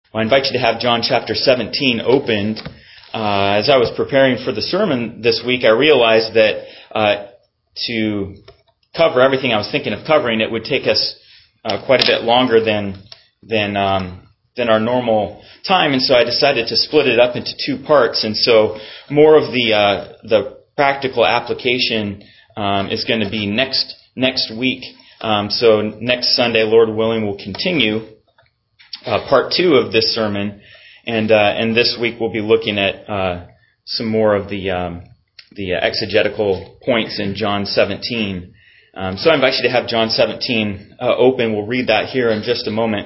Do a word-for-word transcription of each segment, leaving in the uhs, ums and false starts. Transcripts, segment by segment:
Well, I invite you to have John chapter seventeen opened. Uh, as I was preparing for the sermon this week, I realized that uh, to cover everything I was thinking of covering, it would take us uh, quite a bit longer than than um, than our normal time, and so I decided to split it up into two parts. And so more of the uh, the practical application um, is going to be next next week. Um, so next Sunday, Lord willing, we'll continue Uh, part two of this sermon, and uh, and this week we'll be looking at uh, some more of the um, the exegetical points in John seventeen. Um, so I invite you to have John seventeen uh, open. We'll read that here in just a moment.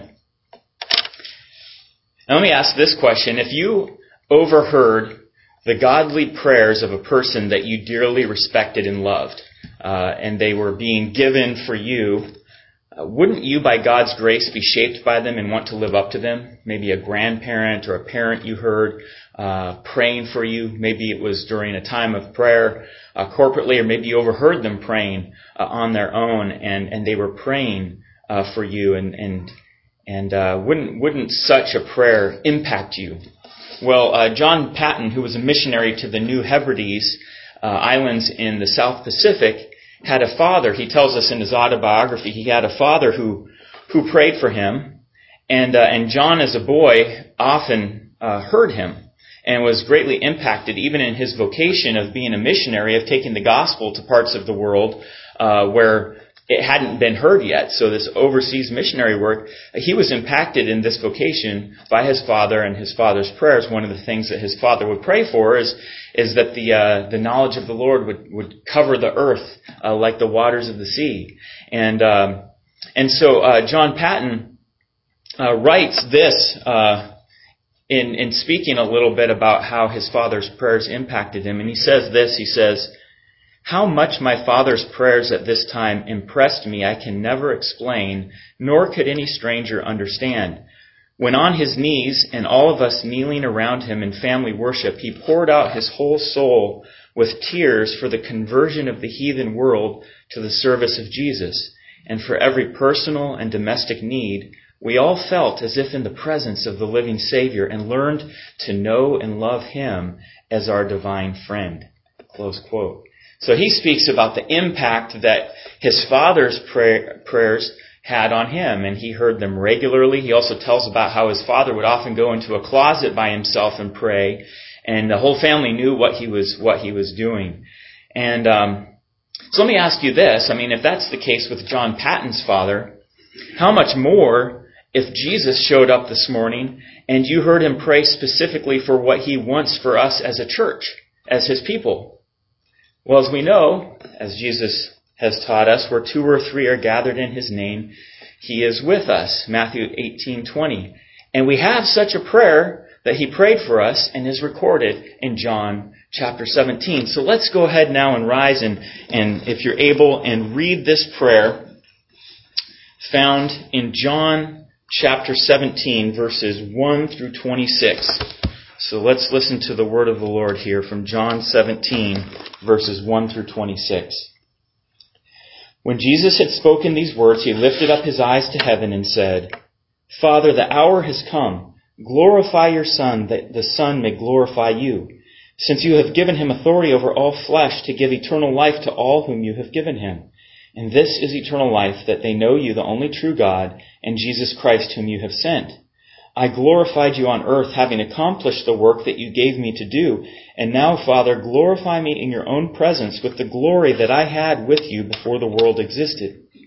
Now let me ask this question: if you overheard the godly prayers of a person that you dearly respected and loved, uh, and they were being given for you, Uh, wouldn't you, by God's grace, be shaped by them and want to live up to them? Maybe a grandparent or a parent you heard uh, praying for you. Maybe it was during a time of prayer uh, corporately, or maybe you overheard them praying uh, on their own, and, and they were praying uh, for you. And and and uh, wouldn't wouldn't such a prayer impact you? Well, uh, John Paton, who was a missionary to the New Hebrides uh, Islands in the South Pacific, had a father. He tells us in his autobiography he had a father who who prayed for him, and uh, and John as a boy often uh, heard him and was greatly impacted even in his vocation of being a missionary, of taking the gospel to parts of the world uh, where it hadn't been heard yet. So this overseas missionary work, he was impacted in this vocation by his father and his father's prayers. One of the things that his father would pray for is is that the uh, the knowledge of the Lord would, would cover the earth uh, like the waters of the sea. And um, and so uh, John Paton uh, writes this uh, in in speaking a little bit about how his father's prayers impacted him. And he says this, he says, "How much my father's prayers at this time impressed me I can never explain, nor could any stranger understand. When on his knees, and all of us kneeling around him in family worship, he poured out his whole soul with tears for the conversion of the heathen world to the service of Jesus. And for every personal and domestic need, we all felt as if in the presence of the living Savior, and learned to know and love him as our divine friend." Close quote. So he speaks about the impact that his father's pray, prayers had on him, and he heard them regularly. He also tells about how his father would often go into a closet by himself and pray, and the whole family knew what he was what he was doing. And um, so let me ask you this: I mean, if that's the case with John Paton's father, how much more if Jesus showed up this morning and you heard him pray specifically for what he wants for us as a church, as his people? Well, as we know, as Jesus has taught us, where two or three are gathered in his name, he is with us. Matthew eighteen twenty. And we have such a prayer that he prayed for us and is recorded in John chapter seventeen. So let's go ahead now and rise and, and if you're able, and read this prayer found in John chapter seventeen, verses one through twenty-six. So let's listen to the word of the Lord here from John seventeen, verses one through twenty-six. "When Jesus had spoken these words, he lifted up his eyes to heaven and said, 'Father, the hour has come. Glorify your Son, that the Son may glorify you, since you have given him authority over all flesh to give eternal life to all whom you have given him. And this is eternal life, that they know you, the only true God, and Jesus Christ whom you have sent. I glorified you on earth, having accomplished the work that you gave me to do. And now, Father, glorify me in your own presence with the glory that I had with you before the world existed.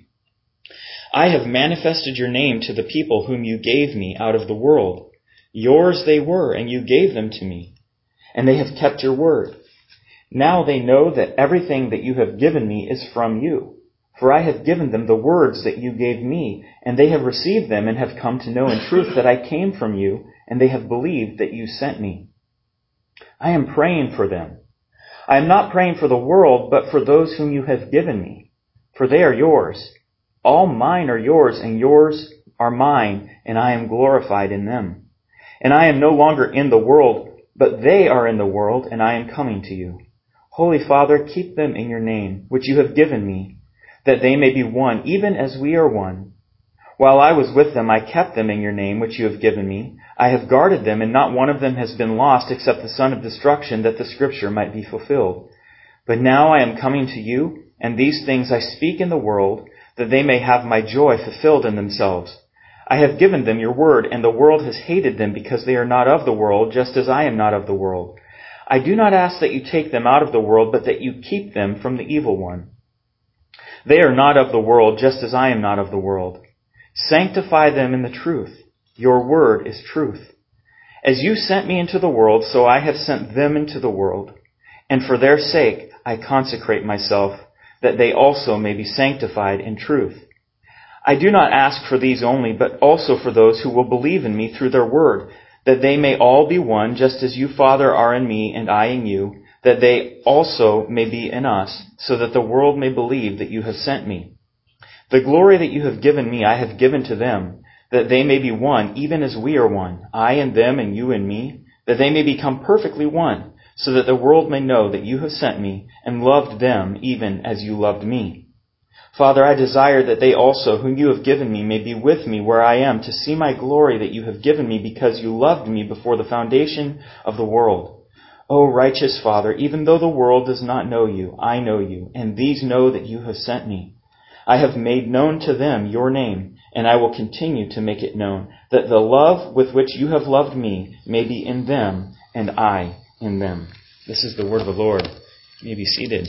I have manifested your name to the people whom you gave me out of the world. Yours they were, and you gave them to me. And they have kept your word. Now they know that everything that you have given me is from you. For I have given them the words that you gave me, and they have received them and have come to know in truth that I came from you, and they have believed that you sent me. I am praying for them. I am not praying for the world, but for those whom you have given me, for they are yours. All mine are yours, and yours are mine, and I am glorified in them. And I am no longer in the world, but they are in the world, and I am coming to you. Holy Father, keep them in your name, which you have given me, that they may be one, even as we are one. While I was with them, I kept them in your name, which you have given me. I have guarded them, and not one of them has been lost except the son of destruction, that the scripture might be fulfilled. But now I am coming to you, and these things I speak in the world, that they may have my joy fulfilled in themselves. I have given them your word, and the world has hated them because they are not of the world, just as I am not of the world. I do not ask that you take them out of the world, but that you keep them from the evil one. They are not of the world, just as I am not of the world. Sanctify them in the truth. Your word is truth. As you sent me into the world, so I have sent them into the world. And for their sake I consecrate myself, that they also may be sanctified in truth. I do not ask for these only, but also for those who will believe in me through their word, that they may all be one, just as you, Father, are in me and I in you, that they also may be in us, so that the world may believe that you have sent me. The glory that you have given me I have given to them, that they may be one, even as we are one, I and them and you and me, that they may become perfectly one, so that the world may know that you have sent me and loved them even as you loved me. Father, I desire that they also, whom you have given me, may be with me where I am, to see my glory that you have given me because you loved me before the foundation of the world. O righteous Father, even though the world does not know you, I know you, and these know that you have sent me. I have made known to them your name, and I will continue to make it known, that the love with which you have loved me may be in them, and I in them. This is the word of the Lord. You may be seated.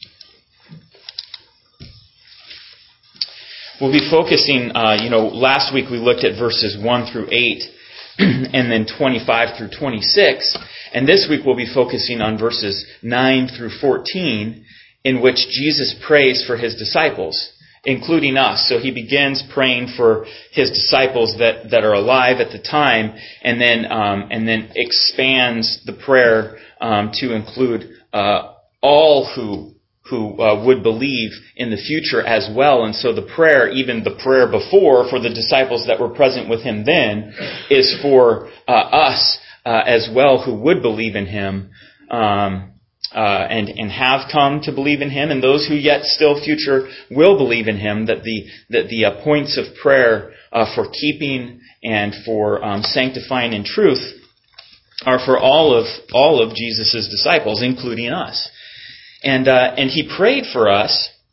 We'll be focusing, uh, you know, last week we looked at verses one through eight, and then twenty-five through twenty-six, and this week we'll be focusing on verses nine through fourteen, in which Jesus prays for his disciples, including us. So he begins praying for his disciples that, that are alive at the time, and then um, and then expands the prayer um, to include uh, all who who uh, would believe in the future as well. And so the prayer, even the prayer before for the disciples that were present with him then, is for uh, us uh, as well who would believe in him. Um, Uh, and, and have come to believe in him, and those who yet still future will believe in him, that the that the uh, points of prayer uh, for keeping and for um, sanctifying in truth are for all of all of Jesus' disciples, including us. And uh, and he prayed for us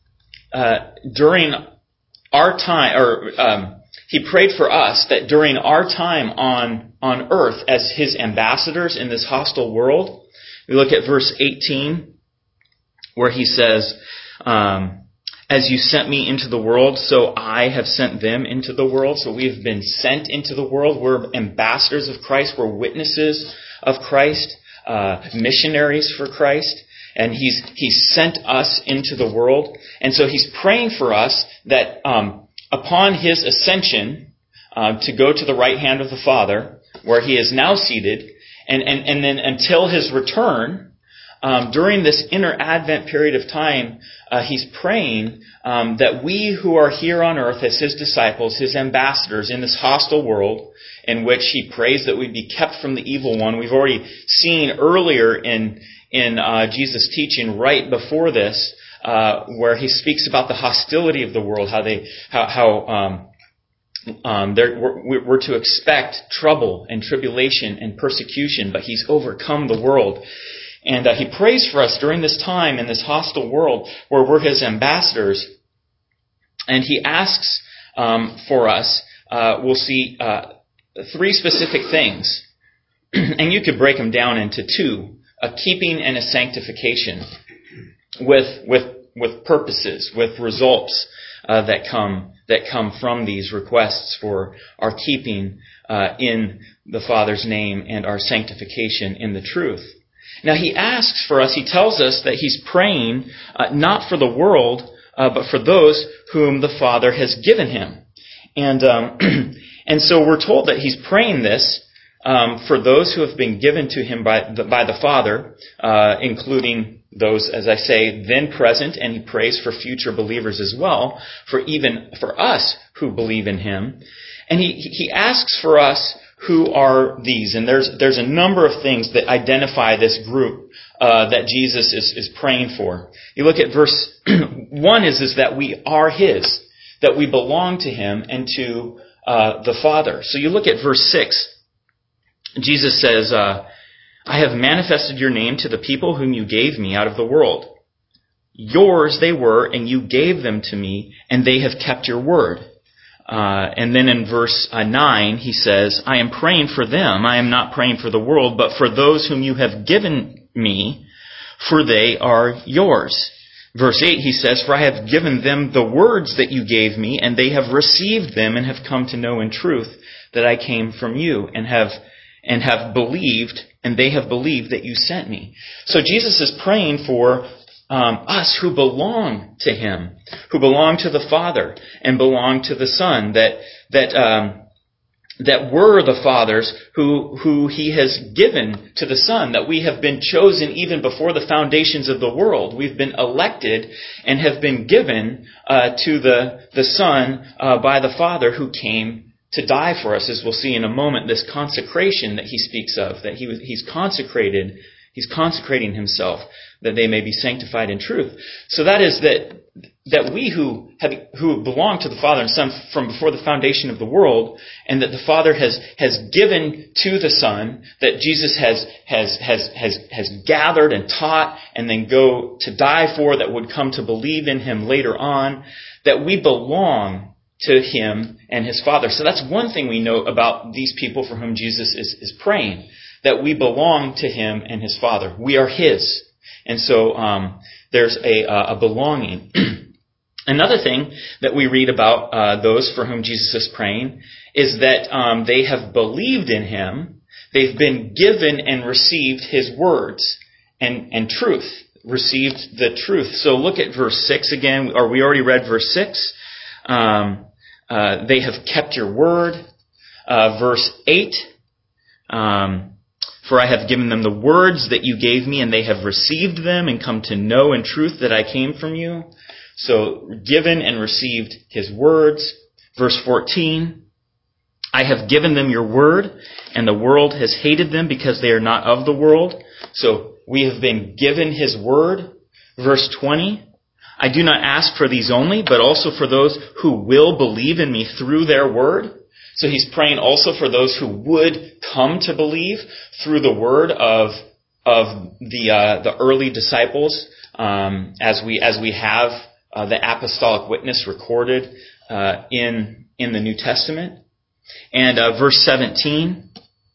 uh, during our time, or um, he prayed for us that during our time on on earth as his ambassadors in this hostile world. We look at verse eighteen, where he says, um, as you sent me into the world, so I have sent them into the world. So we have been sent into the world. We're ambassadors of Christ. We're witnesses of Christ, uh, missionaries for Christ. And he's he's sent us into the world. And so he's praying for us that um, upon his ascension uh, to go to the right hand of the Father, where he is now seated, And, and, and then until his return, um, during this inner Advent period of time, uh, he's praying um, that we who are here on earth as his disciples, his ambassadors in this hostile world, in which he prays that we be kept from the evil one. We've already seen earlier in in uh, Jesus' teaching right before this, uh, where he speaks about the hostility of the world, how they how how um, Um, there, we're, we're to expect trouble and tribulation and persecution, but he's overcome the world. And uh, he prays for us during this time in this hostile world where we're his ambassadors. And he asks um, for us, uh, we'll see uh, three specific things. And you could break them down into two, a keeping and a sanctification with, with, with purposes, with results uh, that come that come from these requests for our keeping uh, in the Father's name and our sanctification in the truth. Now he asks for us, he tells us that he's praying uh, not for the world, uh, but for those whom the Father has given him. And um, and so we're told that he's praying this um, for those who have been given to him by the, by the Father, uh, including those, as I say, then present, and he prays for future believers as well, for even for us who believe in him. And he he asks for us who are these. And there's there's a number of things that identify this group uh, that Jesus is, is praying for. You look at verse one is, is that we are his, that we belong to him and to uh, the Father. So you look at verse six. Jesus says, uh, I have manifested your name to the people whom you gave me out of the world. Yours they were, and you gave them to me, and they have kept your word. Uh, and then in verse uh, nine, he says, I am praying for them. I am not praying for the world, but for those whom you have given me, for they are yours. Verse eight, he says, for I have given them the words that you gave me, and they have received them and have come to know in truth that I came from you, and have and have believed, and they have believed that you sent me. So Jesus is praying for um, us who belong to Him, who belong to the Father and belong to the Son, that that um, that we're the Father's who who He has given to the Son, that we have been chosen even before the foundations of the world. We've been elected and have been given uh, to the the Son uh, by the Father who came to die for us, as we'll see in a moment. This consecration that He speaks of, that He was He's consecrated, He's consecrating Himself, that they may be sanctified in truth. So that is that that we who have, who belong to the Father and Son from before the foundation of the world, and that the Father has has given to the Son, that Jesus has has has has has gathered and taught and then go to die for, that would come to believe in Him later on, that we belong to Him and His Father. So that's one thing we know about these people for whom Jesus is, is praying, that we belong to Him and His Father. We are His. And so um, there's a, a belonging. Another thing that we read about uh, those for whom Jesus is praying is that um, they have believed in Him. They've been given and received His words and, and truth, received the truth. So look at verse six again, or we already read verse six. Um, uh, they have kept your word. Uh, verse eight, um, for I have given them the words that you gave me, and they have received them and come to know in truth that I came from you. So, given and received His words. Verse fourteen, I have given them your word, and the world has hated them because they are not of the world. So, we have been given His word. Verse twenty, I do not ask for these only, but also for those who will believe in me through their word. So he's praying also for those who would come to believe through the word of of the uh, the early disciples, um, as we as we have uh, the apostolic witness recorded uh, in in the New Testament. And uh, verse seventeen,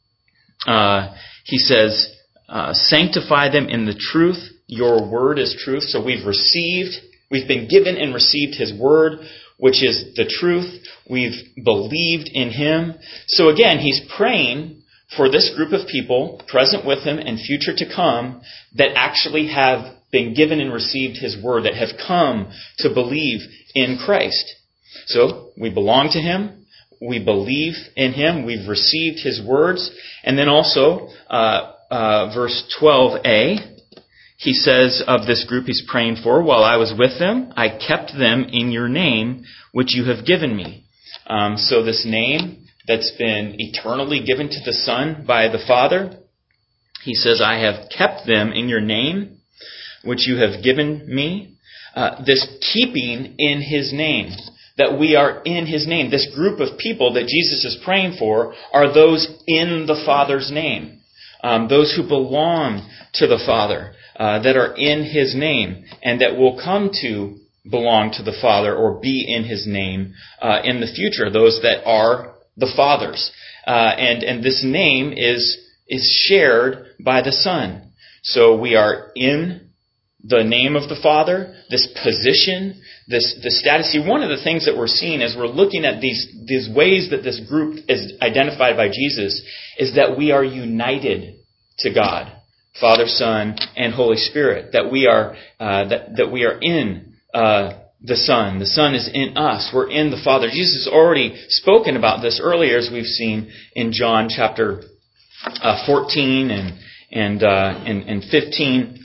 uh, he says, uh, "Sanctify them in the truth. Your word is truth." So we've received. We've been given and received His word, which is the truth. We've believed in Him. So again, he's praying for this group of people present with him and future to come that actually have been given and received His word, that have come to believe in Christ. So we belong to Him. We believe in Him. We've received His words. And then also, uh, uh, verse twelve a, he says of this group he's praying for, while I was with them, I kept them in your name, which you have given me. Um, so this name that's been eternally given to the Son by the Father, he says, I have kept them in your name, which you have given me. Uh, this keeping in His name, that we are in His name. This group of people that Jesus is praying for are those in the Father's name, um, those who belong to the Father. Uh, that are in His name, and that will come to belong to the Father or be in His name uh, in the future. Those that are the Father's, uh, and and this name is is shared by the Son. So we are in the name of the Father. This position, this the status. See, one of the things that we're seeing as we're looking at these these ways that this group is identified by Jesus is that we are united to God. Father, Son, and Holy Spirit, that we are uh, that that we are in uh, the Son. The Son is in us. We're in the Father. Jesus has already spoken about this earlier, as we've seen in John chapter uh, fourteen and and uh, and, and fifteen.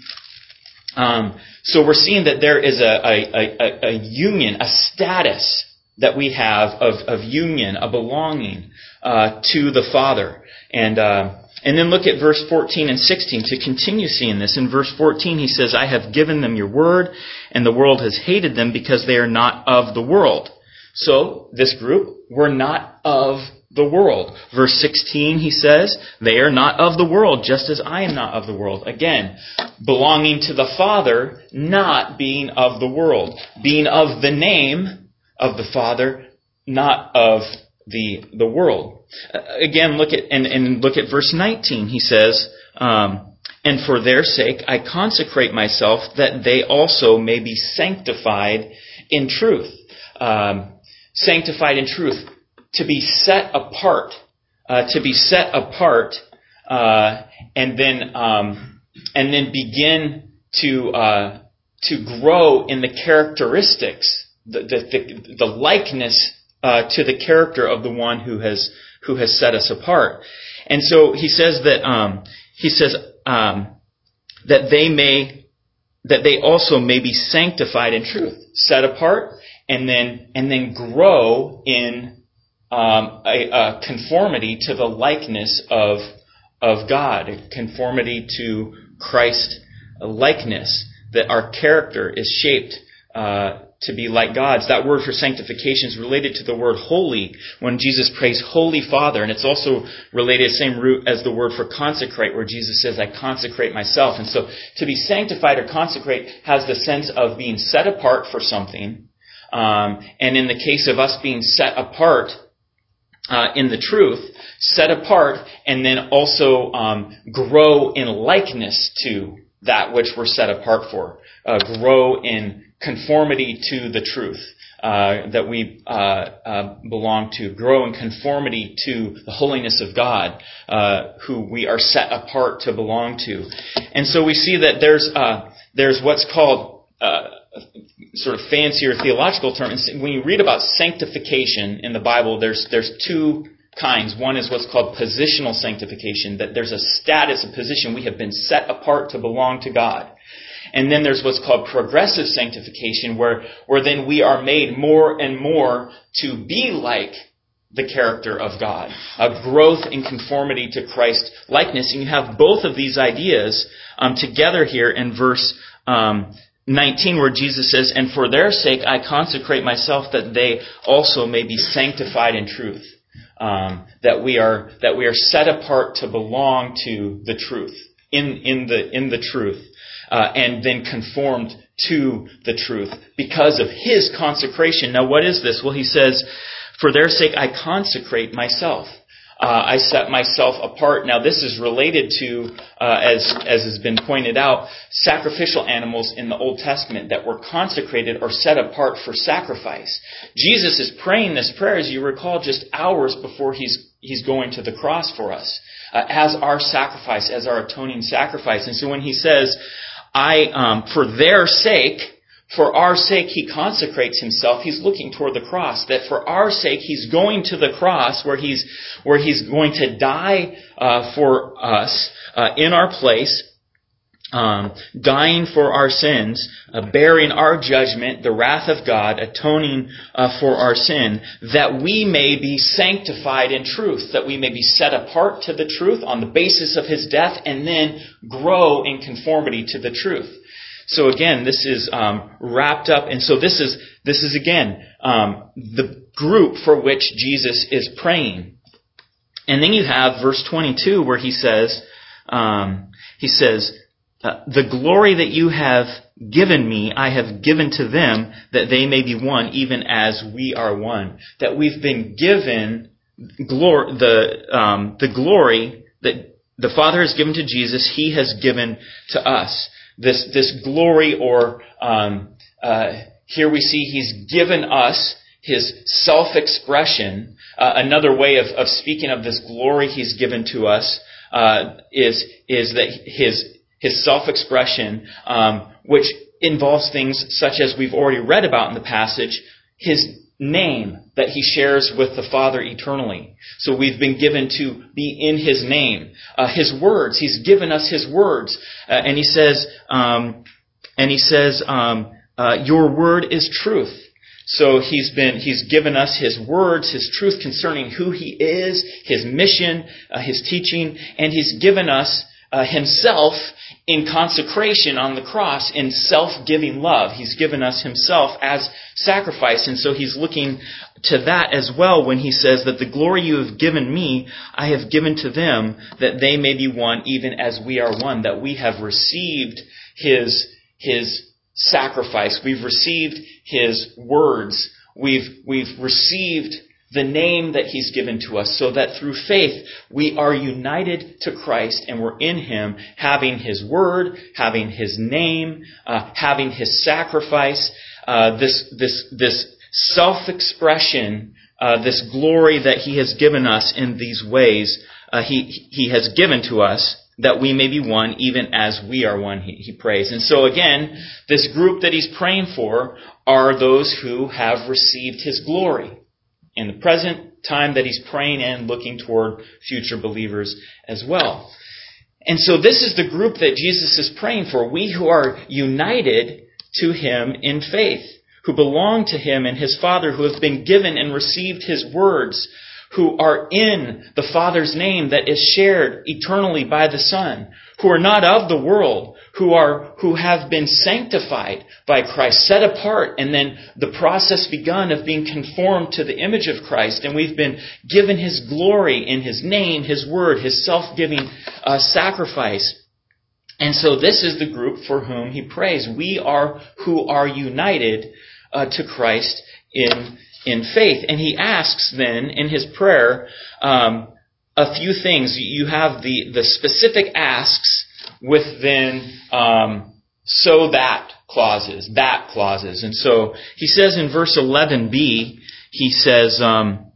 Um, so we're seeing that there is a, a, a, a union, a status that we have of, of union, a belonging uh, to the Father, and. Uh, And then look at verse fourteen and sixteen to continue seeing this. In verse fourteen, he says, I have given them your word, and the world has hated them because they are not of the world. So, this group were not of the world. Verse sixteen, he says, they are not of the world, just as I am not of the world. Again, belonging to the Father, not being of the world. Being of the name of the Father, not of the the world. Uh, again, look at and, and look at verse nineteen. He says, um, and for their sake I consecrate myself, that they also may be sanctified in truth. Um, sanctified in truth. To be set apart, uh, to be set apart, uh, and then um, and then begin to uh, to grow in the characteristics, the the, the, the likeness uh, to the character of the one who has who has set us apart. And so he says that um, he says um, that they may that they also may be sanctified in truth, set apart, and then and then grow in Um, a, a conformity to the likeness of of God, a conformity to Christ likeness, that our character is shaped uh, to be like God's. That word for sanctification is related to the word holy when Jesus prays Holy Father, and it's also related, same root as the word for consecrate, where Jesus says, I consecrate myself. And so to be sanctified or consecrate has the sense of being set apart for something, um, and in the case of us being set apart Uh, in the truth, set apart, and then also um, grow in likeness to that which we're set apart for. Uh, grow in conformity to the truth uh, that we uh, uh, belong to. Grow in conformity to the holiness of God, uh, who we are set apart to belong to. And so we see that there's uh, there's what's called uh, sort of fancier theological term. When you read about sanctification in the Bible, there's there's two kinds. One is what's called positional sanctification, that there's a status, a position. We have been set apart to belong to God. And then there's what's called progressive sanctification, where, where then we are made more and more to be like the character of God. A growth in conformity to Christ likeness. And you have both of these ideas um, together here in verse um nineteen, where Jesus says, and for their sake I consecrate myself, that they also may be sanctified in truth. Um, that we are that we are set apart to belong to the truth, in in the in the truth, uh, and then conformed to the truth because of His consecration. Now, what is this? Well, he says, for their sake I consecrate myself. Uh, I set myself apart. Now, this is related to, uh, as as has been pointed out, sacrificial animals in the Old Testament that were consecrated or set apart for sacrifice. Jesus is praying this prayer, as you recall, just hours before he's he's going to the cross for us, uh, as our sacrifice, as our atoning sacrifice. And so when he says, "I, um, for their sake," for our sake he consecrates himself, he's looking toward the cross. That for our sake he's going to the cross, where he's where he's going to die uh, for us uh, in our place, um, dying for our sins, uh, bearing our judgment, the wrath of God, atoning uh, for our sin, that we may be sanctified in truth, that we may be set apart to the truth on the basis of his death, and then grow in conformity to the truth. So again, this is um, wrapped up, and so this is this is again um, the group for which Jesus is praying. And then you have verse twenty-two, where he says, um, he says, the glory that you have given me, I have given to them, that they may be one, even as we are one. That we've been given glory, the um, the glory that the Father has given to Jesus, He has given to us. This this glory, or um, uh, here we see He's given us His self-expression. Uh, another way of, of speaking of this glory He's given to us uh, is is that His His self-expression, um, which involves things such as we've already read about in the passage, His name that He shares with the Father eternally. So we've been given to be in His name. Uh, His words, He's given us His words. Uh, and He says, um, and He says, um, uh, your word is truth. So He's been, He's given us His words, His truth concerning who He is, His mission, uh, His teaching, and He's given us uh, himself in consecration on the cross, in self-giving love. He's given us himself as sacrifice. And so he's looking to that as well when he says that the glory you have given me, I have given to them, that they may be one even as we are one. That we have received his, his sacrifice. We've received his words. We've, we've received the name that he's given to us, so that through faith we are united to Christ and we're in him, having his word, having his name, uh, having his sacrifice, uh, this this this self-expression, uh, this glory that he has given us in these ways. Uh, he he has given to us that we may be one, even as we are one. He, he prays, and so again, this group that he's praying for are those who have received his glory in the present time that he's praying and looking toward future believers as well. And so this is the group that Jesus is praying for. We who are united to him in faith, who belong to him and his Father, who have been given and received his words, who are in the Father's name that is shared eternally by the Son, who are not of the world, who are who have been sanctified by Christ, set apart, and then the process begun of being conformed to the image of Christ, and we've been given his glory in his name, his word, his self-giving uh, sacrifice. And so this is the group for whom he prays. We are who are united uh, to Christ in in faith. And he asks then in his prayer um, a few things. You have the, the specific asks with then um, so that clauses, that clauses. And so he says in verse eleven b, he says, um,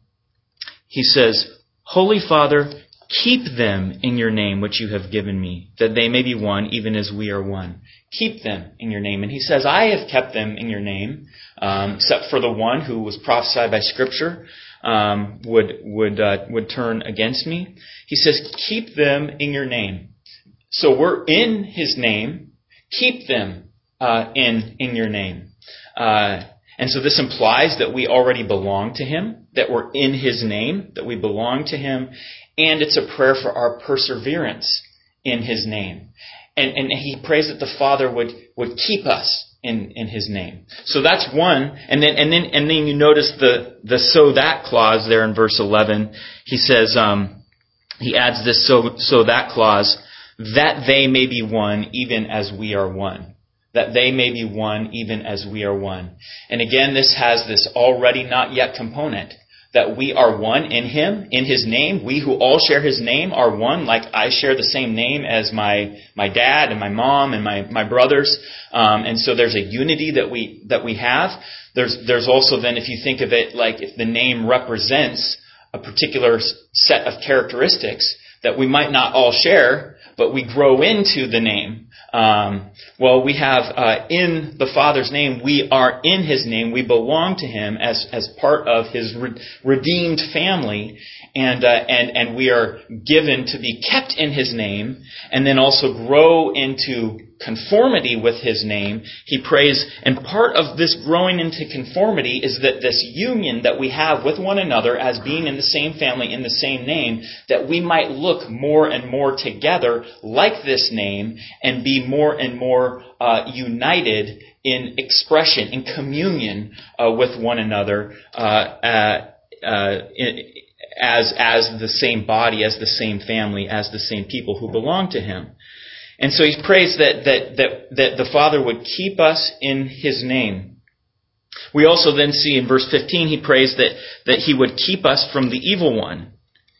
he says, Holy Father, keep them in your name which you have given me, that they may be one, even as we are one. Keep them in your name. And he says, I have kept them in your name, um, except for the one who was prophesied by Scripture um, would would uh, would turn against me. He says, keep them in your name. So we're in his name. Keep them uh, in in your name. Uh, and so this implies that we already belong to him, that we're in his name, that we belong to him. And it's a prayer for our perseverance in his name. And, and he prays that the Father would, would keep us in, in his name. So that's one. And then and then and then you notice the, the so that clause there in verse eleven. He says um, he adds this so so that clause, that they may be one even as we are one. That they may be one even as we are one. And again, this has this already not yet component. That we are one in him, in his name. We who all share his name are one, like I share the same name as my my dad and my mom and my, my brothers. Um, and so there's a unity that we that we have. There's there's also then, if you think of it like if the name represents a particular set of characteristics that we might not all share, but we grow into the name. Um, well, we have uh, in the Father's name, we are in his name, we belong to him as as part of his re- redeemed family, and uh, and and we are given to be kept in his name, and then also grow into conformity with his name. He prays, and part of this growing into conformity is that this union that we have with one another as being in the same family, in the same name, that we might look more and more together like this name and be more and more uh, united in expression, in communion uh, with one another uh, uh, uh, in, as as the same body, as the same family, as the same people who belong to him. And so he prays that, that, that, that the Father would keep us in his name. We also then see in verse fifteen, he prays that, that he would keep us from the evil one.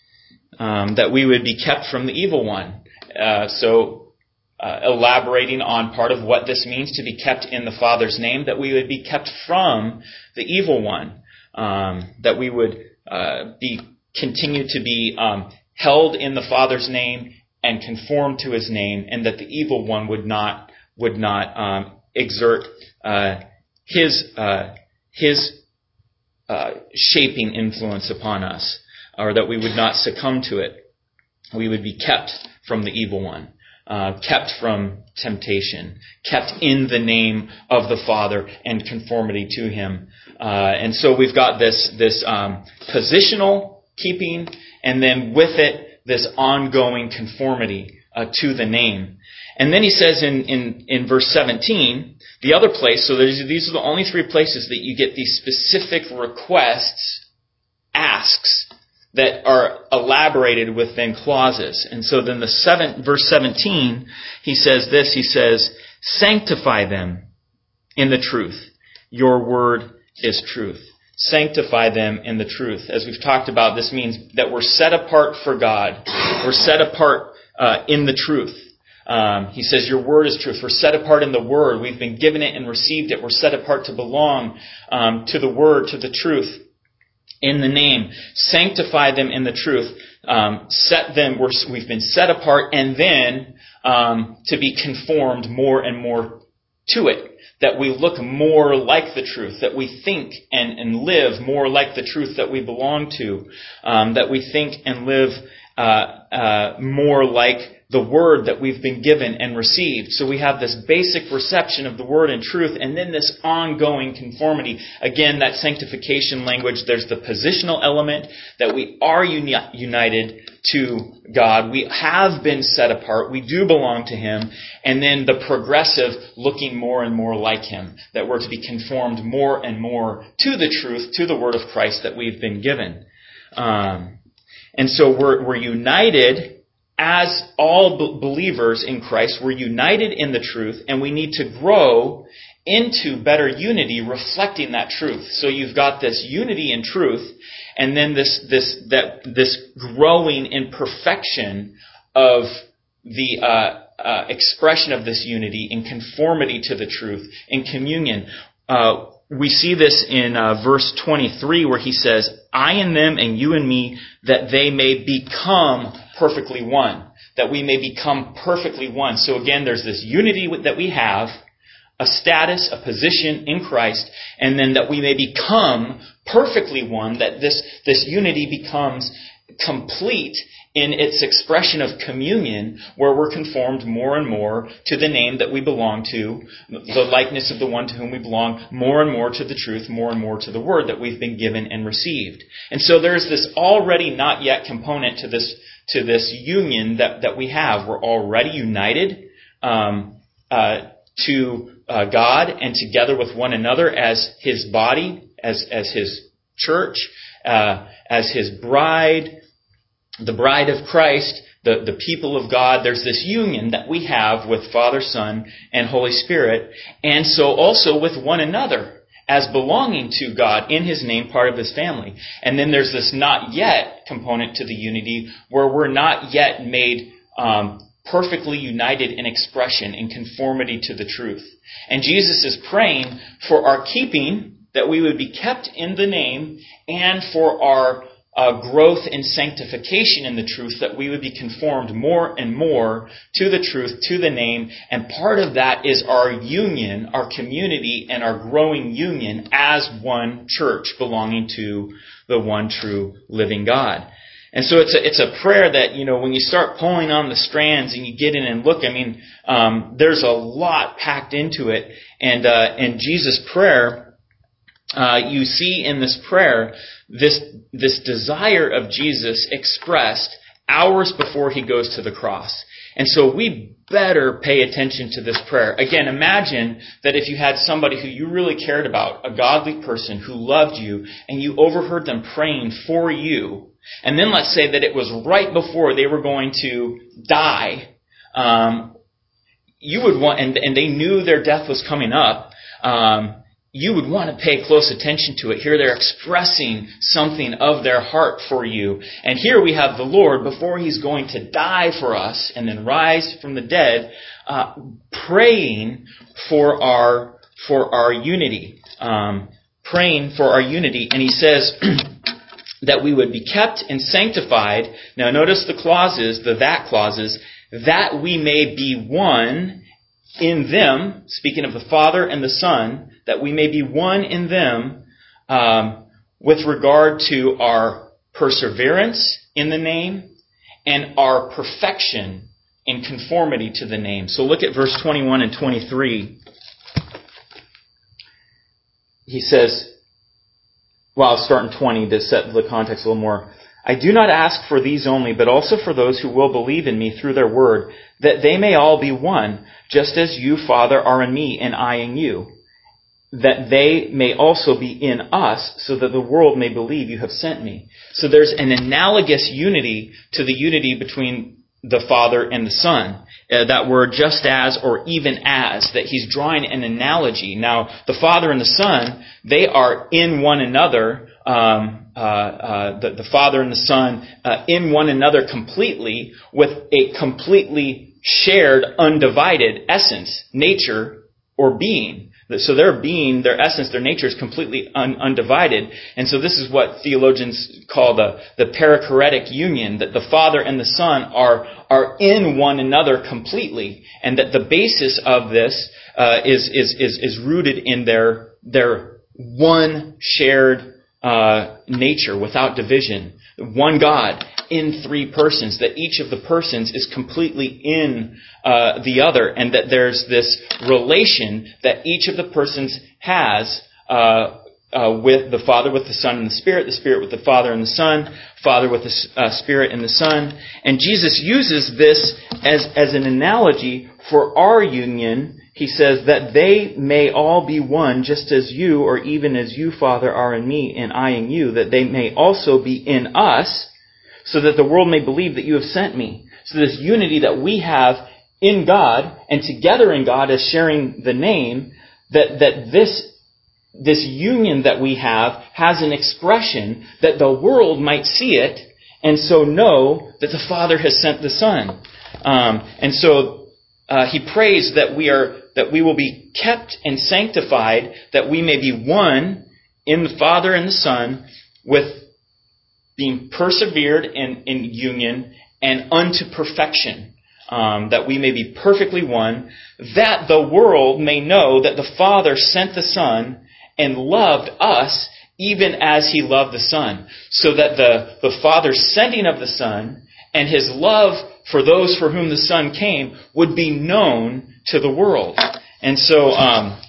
Um, that we would be kept from the evil one. Uh, so uh, elaborating on part of what this means to be kept in the Father's name, that we would be kept from the evil one. Um, that we would uh, be continue to be um, held in the Father's name and conform to his name, and that the evil one would not would not um, exert uh, his uh, his uh, shaping influence upon us, or that we would not succumb to it. We would be kept from the evil one, uh, kept from temptation, kept in the name of the Father and conformity to him. Uh, and so we've got this this um, positional keeping, and then with it, this ongoing conformity uh, to the name. And then he says in, in, in verse seventeen, the other place, so there's, these are the only three places that you get these specific requests, asks, that are elaborated within clauses. And so then the seven, verse seventeen, he says this, he says, sanctify them in the truth. Your word is truth. Sanctify them in the truth. As we've talked about, this means that we're set apart for God. We're set apart uh, in the truth. Um, he says, your word is truth. We're set apart in the word. We've been given it and received it. We're set apart to belong um, to the word, to the truth. In the name, sanctify them in the truth. Um, set them. We're, we've been set apart, and then um, to be conformed more and more to it. That we look more like the truth. That we think and, and live more like the truth that we belong to. Um, that we think and live uh, uh, more like the word that we've been given and received. So we have this basic reception of the word and truth, and then this ongoing conformity. Again, that sanctification language, there's the positional element that we are uni- united to God. We have been set apart. We do belong to Him. And then the progressive, looking more and more like Him. That we're to be conformed more and more to the truth, to the word of Christ that we've been given. Um, and so we're, we're united. As all believers in Christ, we're united in the truth, and we need to grow into better unity, reflecting that truth. So you've got this unity in truth, and then this this that this growing in perfection of the uh, uh, expression of this unity in conformity to the truth, in communion. Uh, we see this in uh, verse twenty-three, where he says, "I in them, and you in me, that they may become perfectly one." That we may become perfectly one. So again, there's this unity that we have, a status, a position in Christ, and then that we may become perfectly one, that this, this unity becomes complete in its expression of communion, where we're conformed more and more to the name that we belong to, the likeness of the one to whom we belong, more and more to the truth, more and more to the word that we've been given and received. And so there's this already not yet component to this to this union that, that we have. We're already united um, uh, to uh, God and together with one another as His body, as as His church, uh, as His bride, the bride of Christ, the, the people of God. There's this union that we have with Father, Son, and Holy Spirit, and so also with one another as belonging to God in His name, part of His family. And then there's this not yet component to the unity where we're not yet made um, perfectly united in expression, in conformity to the truth. And Jesus is praying for our keeping, that we would be kept in the name, and for our Uh, growth in sanctification in the truth, that we would be conformed more and more to the truth, to the name. And part of that is our union, our community, and our growing union as one church belonging to the one true living God. And so it's a, it's a prayer that, you know, when you start pulling on the strands and you get in and look, I mean, um, there's a lot packed into it. And uh, in Jesus' prayer, uh, you see in this prayer this this desire of Jesus expressed hours before He goes to the cross. And so we better pay attention to this prayer. Again, imagine that if you had somebody who you really cared about, a godly person who loved you, and you overheard them praying for you, and then let's say that it was right before they were going to die, um, you would want, and, and they knew their death was coming up, um, you would want to pay close attention to it. Here they're expressing something of their heart for you. And here we have the Lord, before He's going to die for us and then rise from the dead, uh, praying for our for our unity. Um, praying for our unity. And He says that we would be kept and sanctified. Now notice the clauses, the that clauses, that we may be one in them, speaking of the Father and the Son, that we may be one in them um, with regard to our perseverance in the name and our perfection in conformity to the name. So look at verse twenty-one and twenty-three. He says, well, I'll start in twenty to set the context a little more. I do not ask for these only, but also for those who will believe in me through their word, that they may all be one, just as you, Father, are in me and I in you, that they may also be in us, so that the world may believe you have sent me. So there's an analogous unity to the unity between the Father and the Son. Uh, that word just as or even as, that he's drawing an analogy. Now, the Father and the Son, they are in one another, um, uh, uh, the, the Father and the Son, uh, in one another completely, with a completely shared, undivided essence, nature, or being. So their being, their essence, their nature is completely un- undivided. And so this is what theologians call the, the perichoretic union, that the Father and the Son are, are in one another completely. And that the basis of this uh, is, is, is, is rooted in their, their one shared uh, nature without division. One God in three persons, that each of the persons is completely in uh, the other, and that there's this relation that each of the persons has uh, uh, with the Father, with the Son and the Spirit, the Spirit with the Father and the Son, Father with the uh, Spirit and the Son. And Jesus uses this as, as an analogy for our union. He says that they may all be one, just as you, or even as you, Father, are in me and I in you, that they may also be in us, so that the world may believe that you have sent me. So this unity that we have in God and together in God as sharing the name, that, that this, this union that we have has an expression that the world might see it and so know that the Father has sent the Son. Um, and so uh, he prays that we are that we will be kept and sanctified, that we may be one in the Father and the Son, with being persevered in, in union and unto perfection, um, that we may be perfectly one, that the world may know that the Father sent the Son and loved us even as he loved the Son. So that the, the Father's sending of the Son and his love for those for whom the Son came would be known to the world. And so um,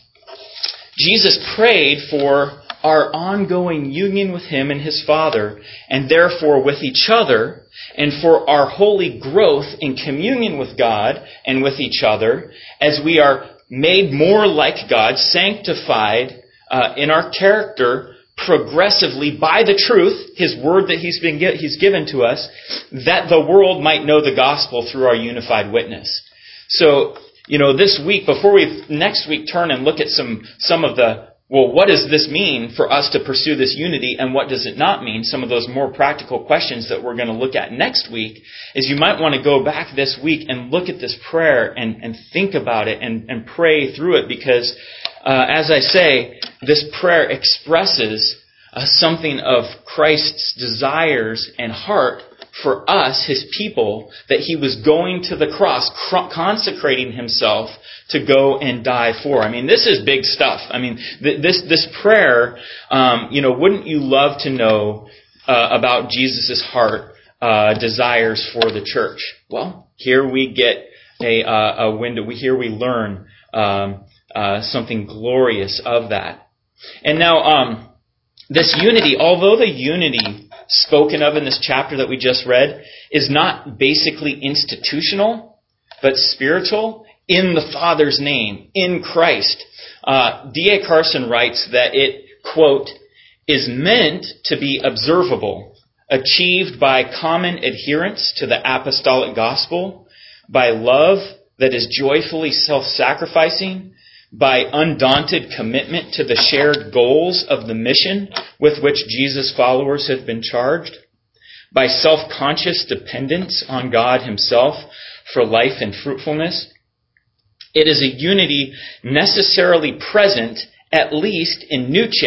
Jesus prayed for our ongoing union with him and his Father, and therefore with each other, and for our holy growth in communion with God and with each other, as we are made more like God, sanctified uh, in our character progressively by the truth, his word that he's been he's given to us, that the world might know the gospel through our unified witness. So, you know, this week, before we next week turn and look at some some of the, well, what does this mean for us to pursue this unity, and what does it not mean? Some of those more practical questions that we're going to look at next week, is you might want to go back this week and look at this prayer and, and think about it and, and pray through it, because uh, as I say, this prayer expresses uh, something of Christ's desires and heart for us, his people, that he was going to the cross, consecrating himself to go and die for. I mean, this is big stuff. I mean, th- this this prayer, um, you know, wouldn't you love to know uh, about Jesus' heart uh, desires for the church? Well, here we get a, uh, a window. We here we learn um, uh, something glorious of that. And now, um, this unity, although the unity spoken of in this chapter that we just read is not basically institutional, but spiritual, in the Father's name, in Christ. Uh, D A Carson writes that it, quote, is meant to be observable, achieved by common adherence to the apostolic gospel, by love that is joyfully self-sacrificing, by undaunted commitment to the shared goals of the mission with which Jesus' followers have been charged, by self-conscious dependence on God himself for life and fruitfulness. It is a unity necessarily present, at least in nuche,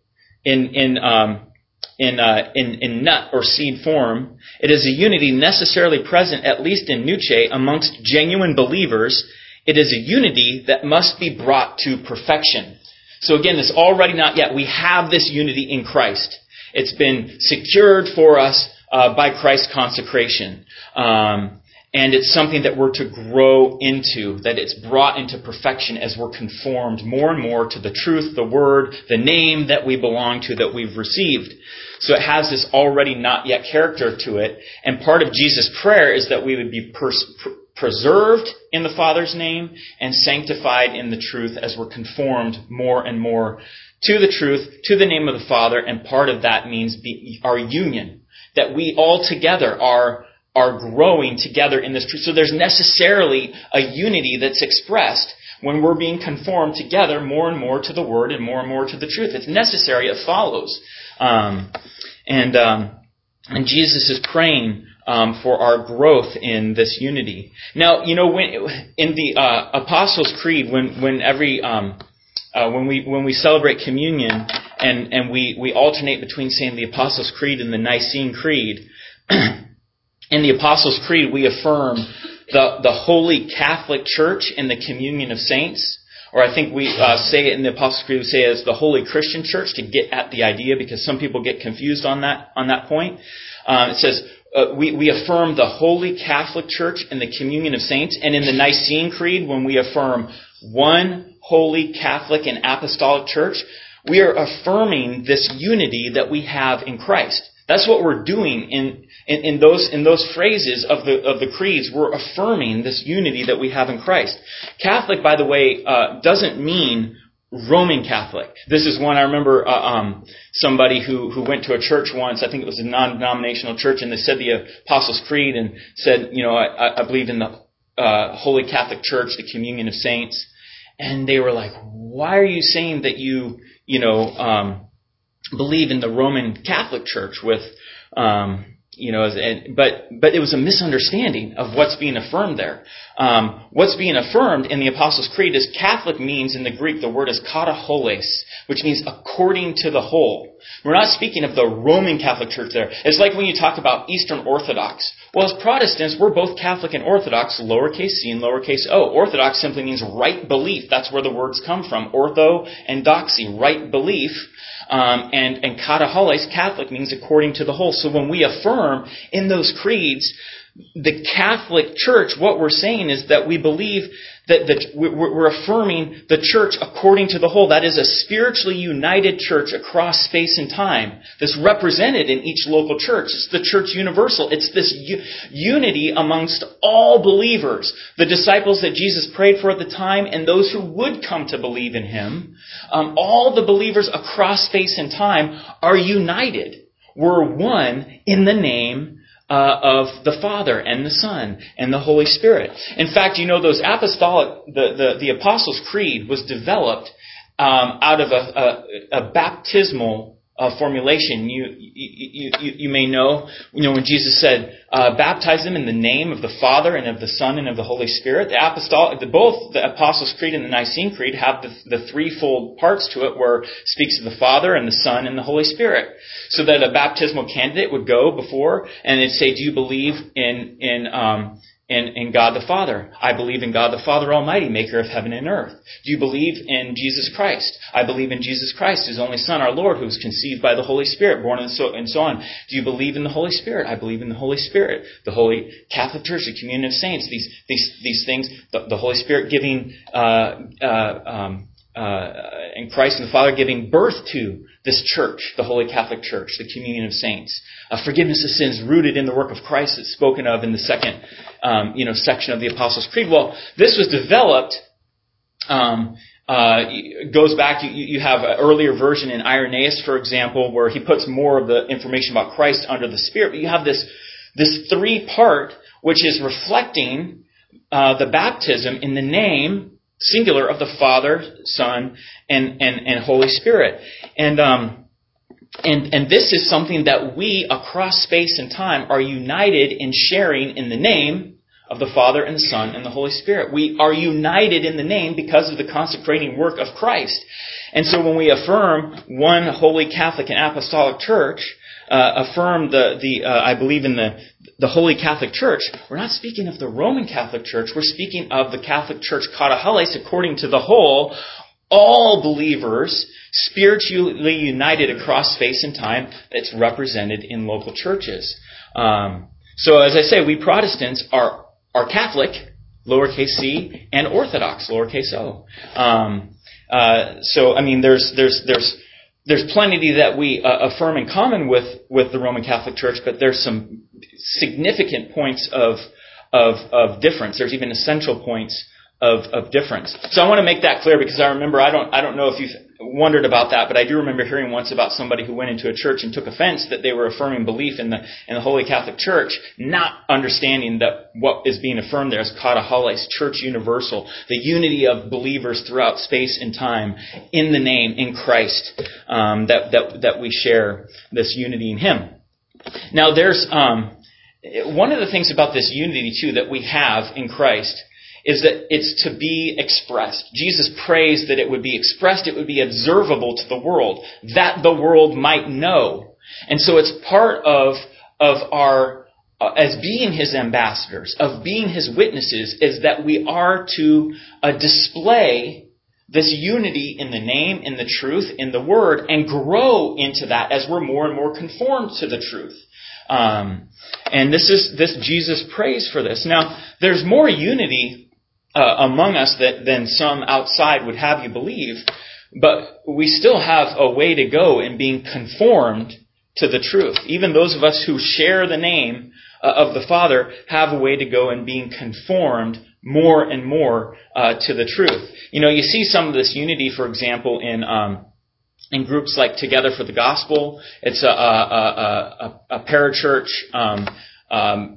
in in um, in, uh, in in nut or seed form. It is a unity necessarily present, at least in nuche, amongst genuine believers. It is a unity that must be brought to perfection. So again, this already not yet. We have this unity in Christ. It's been secured for us uh, by Christ's consecration. Um, and it's something that we're to grow into, that it's brought into perfection as we're conformed more and more to the truth, the word, the name that we belong to, that we've received. So it has this already not yet character to it. And part of Jesus' prayer is that we would be pers- pr- preserved in the Father's name and sanctified in the truth as we're conformed more and more to the truth, to the name of the Father. And part of that means be, our union, that we all together are are growing together in this truth. So there's necessarily a unity that's expressed when we're being conformed together more and more to the Word and more and more to the truth. It's necessary. It follows. Um, and um, and Jesus is praying um, for our growth in this unity. Now, you know, when in the uh, Apostles' Creed, when when every um, uh, when we when we celebrate communion and and we we alternate between saying the Apostles' Creed and the Nicene Creed. In the Apostles' Creed, we affirm the, the Holy Catholic Church and the communion of saints. Or I think we uh, say it in the Apostles' Creed, we say it as the Holy Christian Church to get at the idea, because some people get confused on that on that point. Uh, it says uh, we, we affirm the Holy Catholic Church and the communion of saints. And in the Nicene Creed, when we affirm one Holy Catholic and Apostolic Church, we are affirming this unity that we have in Christ. That's what we're doing in, in, in those in those phrases of the of the creeds. We're affirming this unity that we have in Christ. Catholic, by the way, uh, doesn't mean Roman Catholic. This is one I remember uh, um, somebody who, who went to a church once. I think it was a non-denominational church, and they said the Apostles' Creed and said, you know, I, I believe in the uh, Holy Catholic Church, the communion of saints. And they were like, why are you saying that you, you know, um, believe in the Roman Catholic Church with, um, you know, and, but but it was a misunderstanding of what's being affirmed there. Um, what's being affirmed in the Apostles' Creed is Catholic means in the Greek, the word is kataholes, which means according to the whole. We're not speaking of the Roman Catholic Church there. It's like when you talk about Eastern Orthodox. Well, as Protestants, we're both Catholic and Orthodox, lowercase c and lowercase o. Orthodox simply means right belief. That's where the words come from. Ortho and doxy, right belief. Um, and, and kataholes, Catholic, means according to the whole. So when we affirm in those creeds the Catholic Church, what we're saying is that we believe that, that we're affirming the church according to the whole. That is a spiritually united church across space and time that's represented in each local church. It's the church universal. It's this u- unity amongst all believers. The disciples that Jesus prayed for at the time and those who would come to believe in Him. Um, all the believers across space and time are united. We're one in the name Uh, of the Father and the Son and the Holy Spirit. In fact, you know, those apostolic, the, the, the Apostles' Creed was developed um, out of a, a, a baptismal uh, formulation. You, you, you, you may know, you know, when Jesus said, uh, baptize them in the name of the Father and of the Son and of the Holy Spirit. The apostolic, the, both the Apostles' Creed and the Nicene Creed have the, the threefold parts to it, where it speaks of the Father and the Son and the Holy Spirit. So that a baptismal candidate would go before and it'd say, do you believe in, in, um, in, in God the Father? I believe in God the Father Almighty, maker of heaven and earth. Do you believe in Jesus Christ? I believe in Jesus Christ, His only Son, our Lord, who was conceived by the Holy Spirit, born and so, and so on. Do you believe in the Holy Spirit? I believe in the Holy Spirit. The Holy Catholic Church, the communion of saints, these, these, these things, the, the Holy Spirit giving, uh, uh, um, uh, and Christ and the Father giving birth to this church, the Holy Catholic Church, the communion of saints. Uh, forgiveness of sins rooted in the work of Christ that's spoken of in the second um, you know, section of the Apostles' Creed. Well, this was developed, um, uh, goes back, you, you have an earlier version in Irenaeus, for example, where he puts more of the information about Christ under the Spirit. But you have this, this three-part, which is reflecting uh, the baptism in the name, singular, of the Father, Son, and, and, and Holy Spirit. And, um, and, and this is something that we, across space and time, are united in sharing in the name of the Father and the Son and the Holy Spirit. We are united in the name because of the consecrating work of Christ. And so when we affirm one Holy Catholic and Apostolic Church, uh, affirm the, the uh, I believe in the the Holy Catholic Church, we're not speaking of the Roman Catholic Church. We're speaking of the Catholic Church kataholes, according to the whole, all believers spiritually united across space and time. That's represented in local churches. Um, so as I say, we Protestants are are Catholic, lowercase c, and Orthodox, lowercase o. Um, uh, so I mean, there's there's there's there's plenty that we uh, affirm in common with, with the Roman Catholic Church, but there's some significant points of of of difference. There's even essential points of of difference. So I want to make that clear, because I remember, I don't I don't know if you've wondered about that, but I do remember hearing once about somebody who went into a church and took offense that they were affirming belief in the in the Holy Catholic Church, not understanding that what is being affirmed there is katholos, Church Universal, the unity of believers throughout space and time in the name, in Christ, um, that that that we share this unity in Him. Now, there's um, one of the things about this unity too that we have in Christ is that it's to be expressed. Jesus prays that it would be expressed, it would be observable to the world, that the world might know. And so it's part of, of our, uh, as being His ambassadors, of being His witnesses, is that we are to uh, display this unity in the name, in the truth, in the Word, and grow into that as we're more and more conformed to the truth. Um, and this is this Jesus prays for this. Now, there's more unity Uh, among us that than some outside would have you believe, but we still have a way to go in being conformed to the truth. Even those of us who share the name uh, of the Father have a way to go in being conformed more and more uh, to the truth. You know, you see some of this unity, for example, in um, in groups like Together for the Gospel. It's a, a, a, a, a parachurch. Um, um,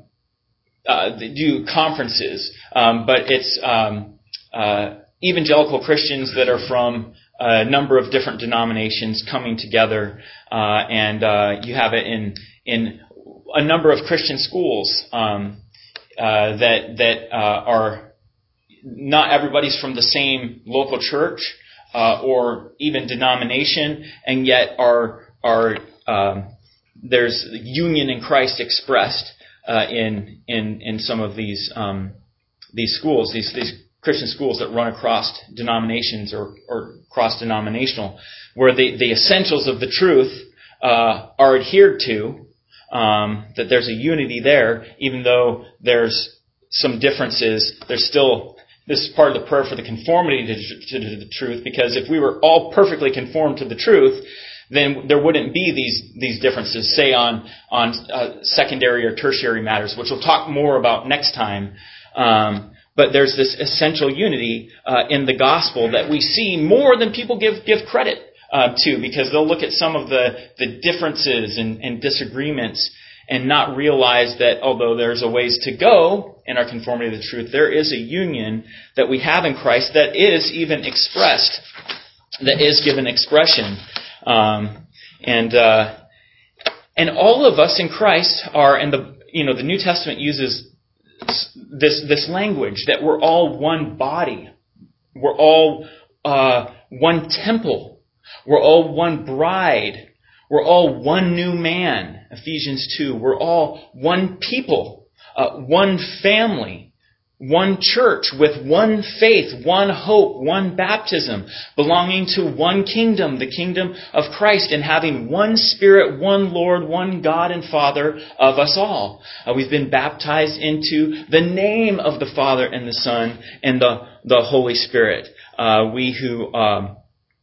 Uh, they do conferences, um, but it's um, uh, evangelical Christians that are from a number of different denominations coming together, uh, and uh, you have it in in a number of Christian schools um, uh, that that uh, are not everybody's from the same local church uh, or even denomination, and yet are are um, there's union in Christ expressed Uh, in in in some of these um, these schools, these these Christian schools that run across denominations or, or cross denominational, where the, the essentials of the truth uh, are adhered to. Um, that there's a unity there, even though there's some differences. There's still this is part of the prayer for the conformity to, to, to the truth, because if we were all perfectly conformed to the truth, then there wouldn't be these these differences, say on on uh, secondary or tertiary matters, which we'll talk more about next time. Um, but there's this essential unity uh, in the gospel that we see more than people give give credit uh, to, because they'll look at some of the the differences and, and disagreements and not realize that although there's a ways to go in our conformity to the truth, there is a union that we have in Christ that is even expressed, that is given expression. Um, and, uh, and all of us in Christ are, and the, you know, the New Testament uses this, this language that we're all one body. We're all, uh, one temple. We're all one bride. We're all one new man. Ephesians two. We're all one people, uh, one family. One church with one faith, one hope, one baptism, belonging to one kingdom, the kingdom of Christ, and having one Spirit, one Lord, one God and Father of us all. Uh, we've been baptized into the name of the Father and the Son and the, the Holy Spirit. Uh, we who um,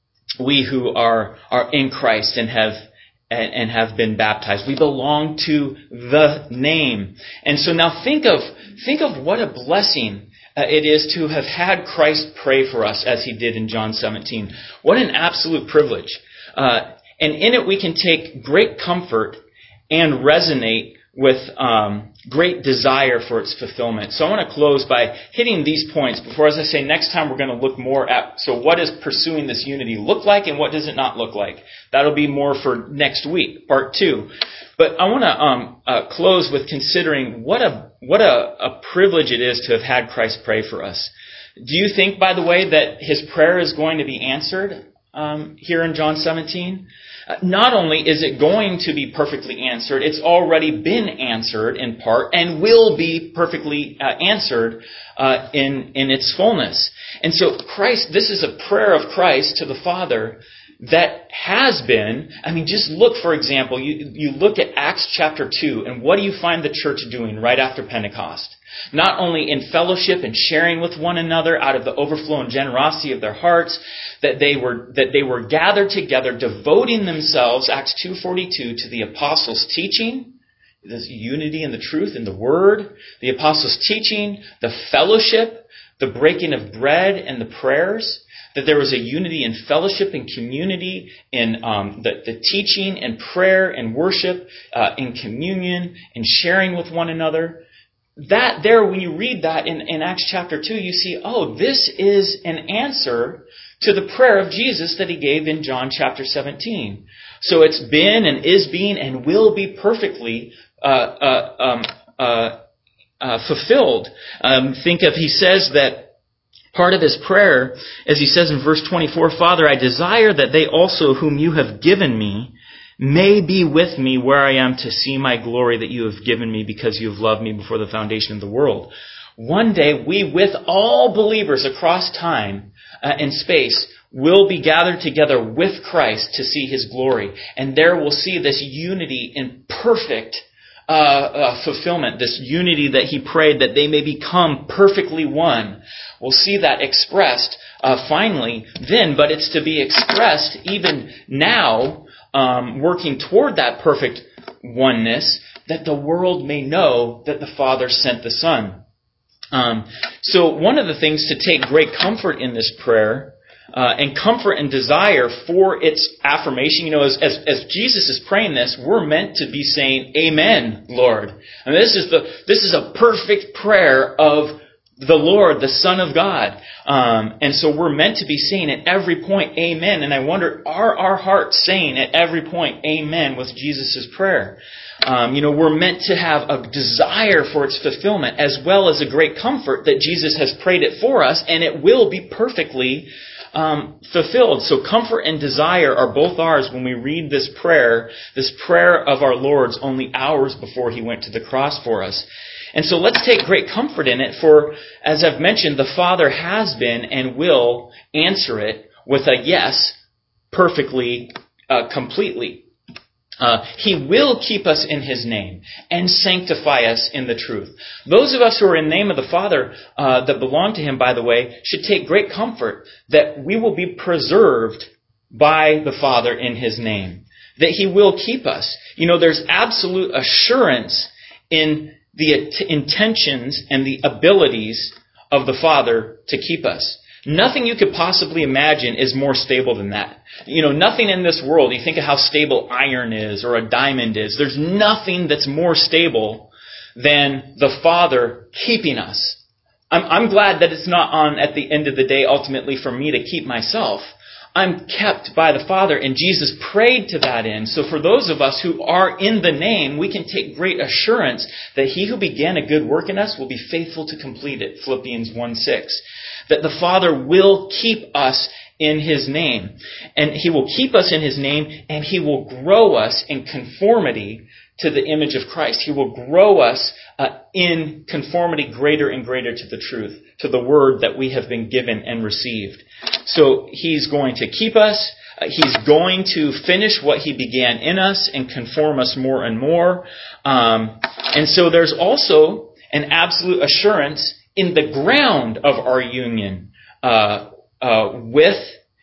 we who are are in Christ and have and, and have been baptized. We belong to the name. And so now think of think of what a blessing uh, it is to have had Christ pray for us as He did in John seventeen. What an absolute privilege. Uh, and in it we can take great comfort and resonate with um, great desire for its fulfillment. So I want to close by hitting these points before, as I say, next time we're going to look more at, so what does pursuing this unity look like and what does it not look like? That'll be more for next week, part two. But I want to um, uh, close with considering what a what a, a privilege it is to have had Christ pray for us. Do you think, by the way, that His prayer is going to be answered um, here in John seventeen? Not only is it going to be perfectly answered, it's already been answered in part and will be perfectly uh, answered uh, in, in its fullness. And so Christ, this is a prayer of Christ to the Father that has been, I mean, just look, for example, you, you look at Acts chapter two, and what do you find the church doing right after Pentecost? Not only in fellowship and sharing with one another out of the overflow and generosity of their hearts, that they were that they were gathered together, devoting themselves, Acts two forty-two, to the apostles' teaching, this unity in the truth in the Word, the apostles' teaching, the fellowship, the breaking of bread, and the prayers. That there was a unity in fellowship and community, in um, the, the teaching and prayer and worship, uh, in communion and sharing with one another. That there, when you read that in, in Acts chapter two, you see, oh, this is an answer to the prayer of Jesus that he gave in John chapter seventeen. So it's been and is being and will be perfectly uh, uh, um, uh, uh, fulfilled. Um, think of, he says that part of his prayer, as he says in verse twenty-four, Father, I desire that they also whom you have given me may be with me where I am, to see my glory that you have given me because you have loved me before the foundation of the world. One day we, with all believers across time uh, and space, will be gathered together with Christ to see his glory. And there we'll see this unity in perfect uh, uh, fulfillment, this unity that he prayed that they may become perfectly one. We'll see that expressed uh, finally then, but it's to be expressed even now, um, working toward that perfect oneness, that the world may know that the Father sent the Son. Um, so one of the things to take great comfort in this prayer, uh, and comfort and desire for its affirmation, you know, as, as, as Jesus is praying this, we're meant to be saying, Amen, Lord. And this is the this is a perfect prayer of the Lord, the Son of God. Um, and so we're meant to be saying at every point, Amen. And I wonder, are our hearts saying at every point, Amen, with Jesus' prayer? Um, you know, we're meant to have a desire for its fulfillment, as well as a great comfort that Jesus has prayed it for us, and it will be perfectly um, fulfilled. So comfort and desire are both ours when we read this prayer, this prayer of our Lord's only hours before he went to the cross for us. And so let's take great comfort in it, for, as I've mentioned, the Father has been and will answer it with a yes, perfectly, uh, completely. Uh, he will keep us in his name and sanctify us in the truth. Those of us who are in the name of the Father uh, that belong to him, by the way, should take great comfort that we will be preserved by the Father in his name. That he will keep us. You know, there's absolute assurance in the intentions and the abilities of the Father to keep us. Nothing you could possibly imagine is more stable than that. You know, nothing in this world, you think of how stable iron is or a diamond is, there's nothing that's more stable than the Father keeping us. I'm, I'm glad that it's not on, at the end of the day, ultimately for me to keep myself. I'm kept by the Father, and Jesus prayed to that end. So for those of us who are in the name, we can take great assurance that he who began a good work in us will be faithful to complete it. Philippians one six. That the Father will keep us in his name. And he will keep us in his name, and he will grow us in conformity to the image of Christ. He will grow us uh, in conformity greater and greater to the truth, to the word that we have been given and received. So he's going to keep us. Uh, he's going to finish what he began in us and conform us more and more. Um, and so there's also an absolute assurance in the ground of our union uh, uh, with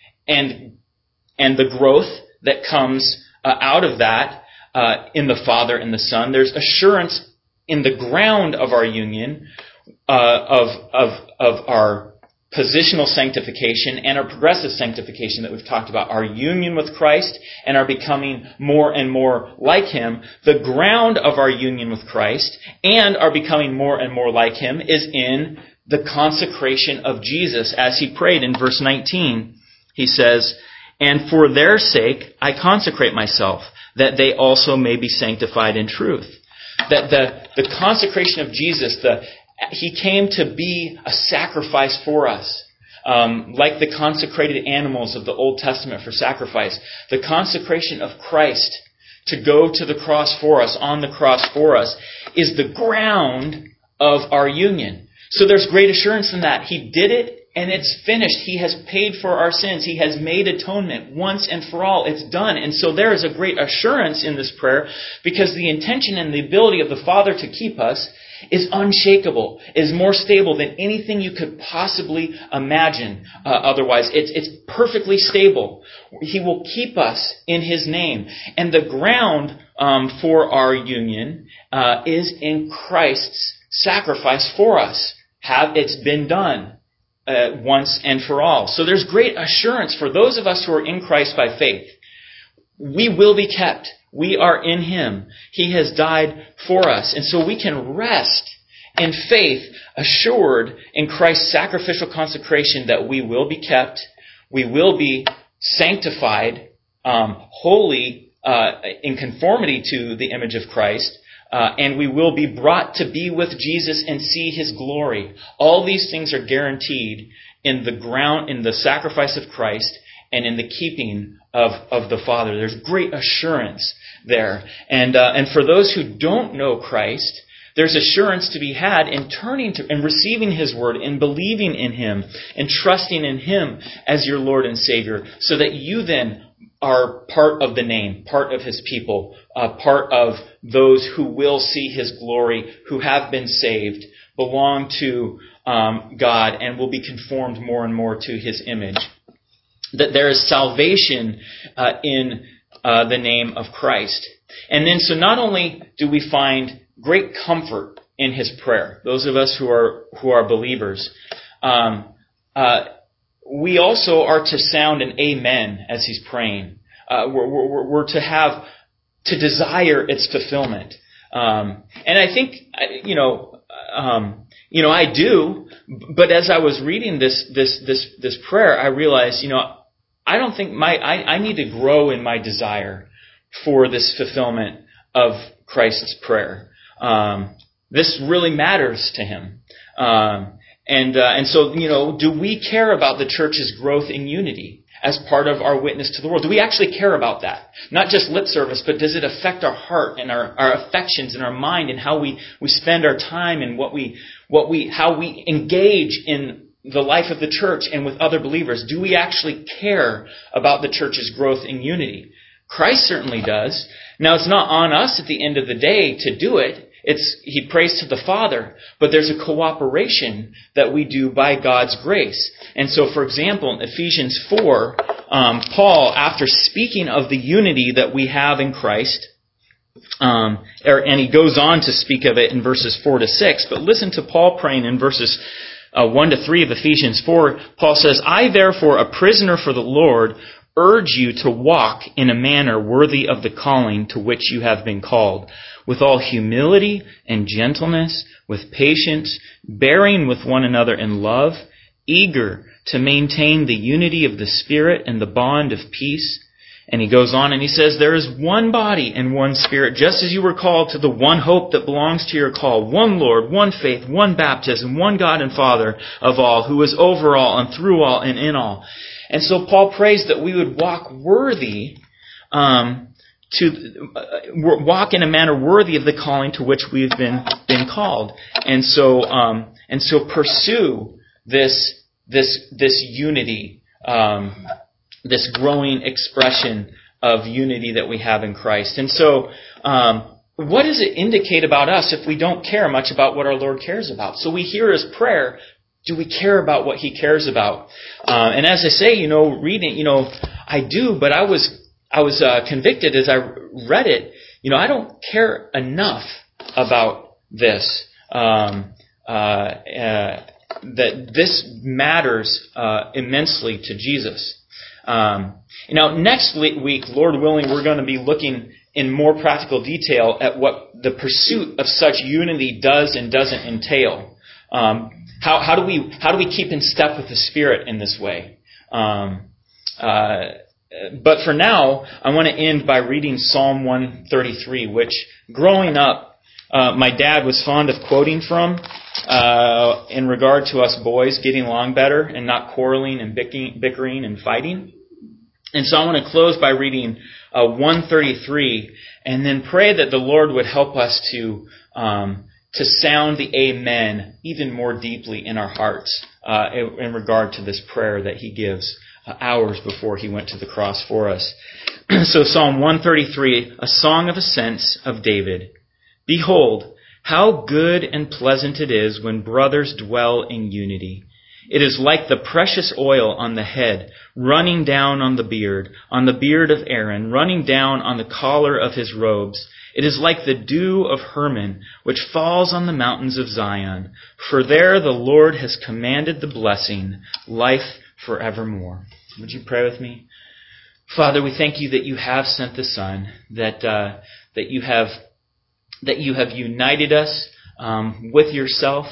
and and the growth that comes uh, out of that uh, in the Father and the Son. There's assurance in the ground of our union uh, of of of our positional sanctification and our progressive sanctification that we've talked about, our union with Christ and our becoming more and more like him. The ground of our union with Christ and our becoming more and more like him is in the consecration of Jesus, as he prayed in verse nineteen. He says, "And for their sake I consecrate myself, that they also may be sanctified in truth." That the, the consecration of Jesus, the he came to be a sacrifice for us. Um, like the consecrated animals of the Old Testament for sacrifice. The consecration of Christ to go to the cross for us, on the cross for us, is the ground of our union. So there's great assurance in that. He did it, and it's finished. He has paid for our sins. He has made atonement once and for all. It's done. And so there is a great assurance in this prayer, because the intention and the ability of the Father to keep us is unshakable, is more stable than anything you could possibly imagine uh, otherwise. It's, it's perfectly stable. He will keep us in His name. And the ground um, for our union uh, is in Christ's sacrifice for us. Have It's been done uh, once and for all. So there's great assurance for those of us who are in Christ by faith. We will be kept. We are in Him. He has died for us. And so we can rest in faith, assured in Christ's sacrificial consecration that we will be kept, we will be sanctified, um, holy, uh, in conformity to the image of Christ, uh, and we will be brought to be with Jesus and see His glory. All these things are guaranteed in the ground, in the sacrifice of Christ, and in the keeping of, of the Father. There's great assurance there. And uh, and for those who don't know Christ, there's assurance to be had in turning to and receiving His Word, in believing in Him, and trusting in Him as your Lord and Savior, so that you then are part of the name, part of His people, uh, part of those who will see His glory, who have been saved, belong to um, God, and will be conformed more and more to His image. That there is salvation uh, in uh, the name of Christ. And then, so not only do we find great comfort in His prayer, those of us who are who are believers, um, uh, we also are to sound an amen as He's praying. Uh, we're, we're, we're to have, to desire its fulfillment. Um, and I think, you know, um, you know, I do. But as I was reading this this this this prayer, I realized, you know, I don't think my I, I need to grow in my desire for this fulfillment of Christ's prayer. Um, this really matters to Him, um, and uh, and so, you know, do we care about the church's growth in unity as part of our witness to the world? Do we actually care about that? Not just lip service, but does it affect our heart and our, our affections and our mind and how we, we spend our time and what we what we how we engage in the life of the church and with other believers? Do we actually care about the church's growth in unity? Christ certainly does. Now, it's not on us at the end of the day to do it. It's He prays to the Father, but there's a cooperation that we do by God's grace. And so, for example, in Ephesians four, um, Paul, after speaking of the unity that we have in Christ, um, er, and he goes on to speak of it in verses four to six, but listen to Paul praying in verses uh, one to three of Ephesians four. Paul says, "I therefore, a prisoner for the Lord, urge you to walk in a manner worthy of the calling to which you have been called, with all humility and gentleness, with patience, bearing with one another in love, eager to maintain the unity of the Spirit and the bond of peace." And he goes on and he says, "There is one body and one Spirit, just as you were called to the one hope that belongs to your call, one Lord, one faith, one baptism, one God and Father of all, who is over all and through all and in all." And so Paul prays that we would walk worthy, um, to uh, walk in a manner worthy of the calling to which we've been been called, and so um, and so pursue this this this unity, um, this growing expression of unity that we have in Christ. And so, um, what does it indicate about us if we don't care much about what our Lord cares about? So we hear His prayer. Do we care about what He cares about? Uh, and as I say, you know, reading, you know, I do, but I was I was uh, convicted as I read it. You know, I don't care enough about this. Um, uh, uh, that this matters uh, immensely to Jesus. Um, you know, next week, Lord willing, we're going to be looking in more practical detail at what the pursuit of such unity does and doesn't entail. Um, how, how do we how do we keep in step with the Spirit in this way? Um, uh, but for now, I want to end by reading Psalm one thirty-three, which, growing up, uh, my dad was fond of quoting from uh, in regard to us boys getting along better and not quarreling and bickering and fighting. And so I want to close by reading uh, one thirty-three, and then pray that the Lord would help us to um, to sound the amen even more deeply in our hearts uh, in, in regard to this prayer that He gives uh, hours before He went to the cross for us. So Psalm one thirty-three, a song of ascents of David. "Behold, How good and pleasant it is when brothers dwell in unity. It is like the precious oil on the head, running down on the beard, on the beard of Aaron, running down on the collar of his robes. It is like the dew of Hermon, which falls on the mountains of Zion. For there the Lord has commanded the blessing, life forevermore. Would you pray with me? Father, we thank you that you have sent the Son, that uh, that you have that you have united us um, with yourself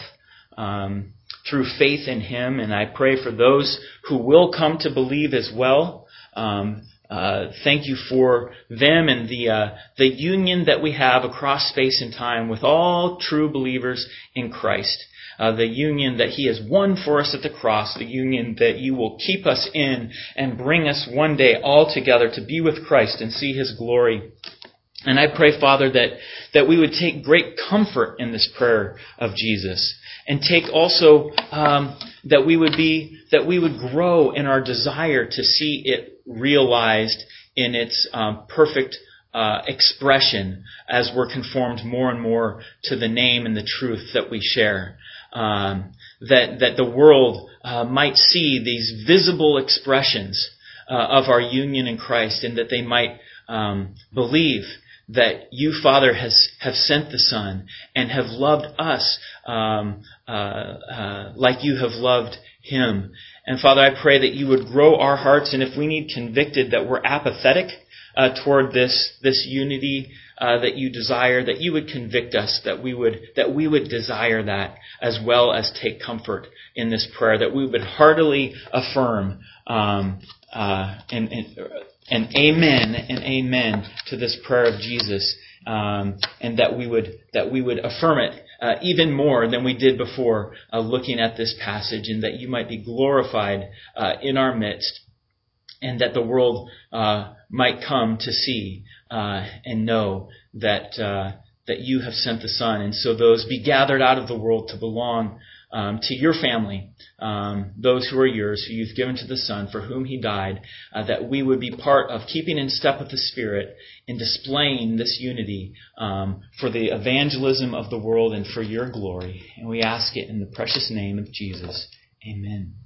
um, through faith in Him. And I pray for those who will come to believe as well. Um, uh, thank you for them and the uh, the union that we have across space and time with all true believers in Christ. Uh, the union that He has won for us at the cross, the union that you will keep us in and bring us one day all together to be with Christ and see His glory. And I pray, Father, that, that we would take great comfort in this prayer of Jesus, and take also um, that we would be that we would grow in our desire to see it realized in its um, perfect uh, expression as we're conformed more and more to the name and the truth that we share. Um, that that the world uh, might see these visible expressions uh, of our union in Christ, and that they might um, believe that you, Father, has have sent the Son and have loved us um, uh, uh, like you have loved Him. And Father, I pray that you would grow our hearts, and if we need convicted that we're apathetic uh, toward this this unity uh, that you desire, that you would convict us, that we would that we would desire that, as well as take comfort in this prayer, that we would heartily affirm um, uh, and. and And amen and amen to this prayer of Jesus, um, and that we would that we would affirm it uh, even more than we did before, uh, looking at this passage, and that you might be glorified uh, in our midst, and that the world uh, might come to see uh, and know that uh, that you have sent the Son, and so those be gathered out of the world to belong Um, to your family, um, those who are yours, who you've given to the Son, for whom He died, uh, that we would be part of keeping in step with the Spirit in displaying this unity um, for the evangelism of the world and for your glory. And we ask it in the precious name of Jesus. Amen.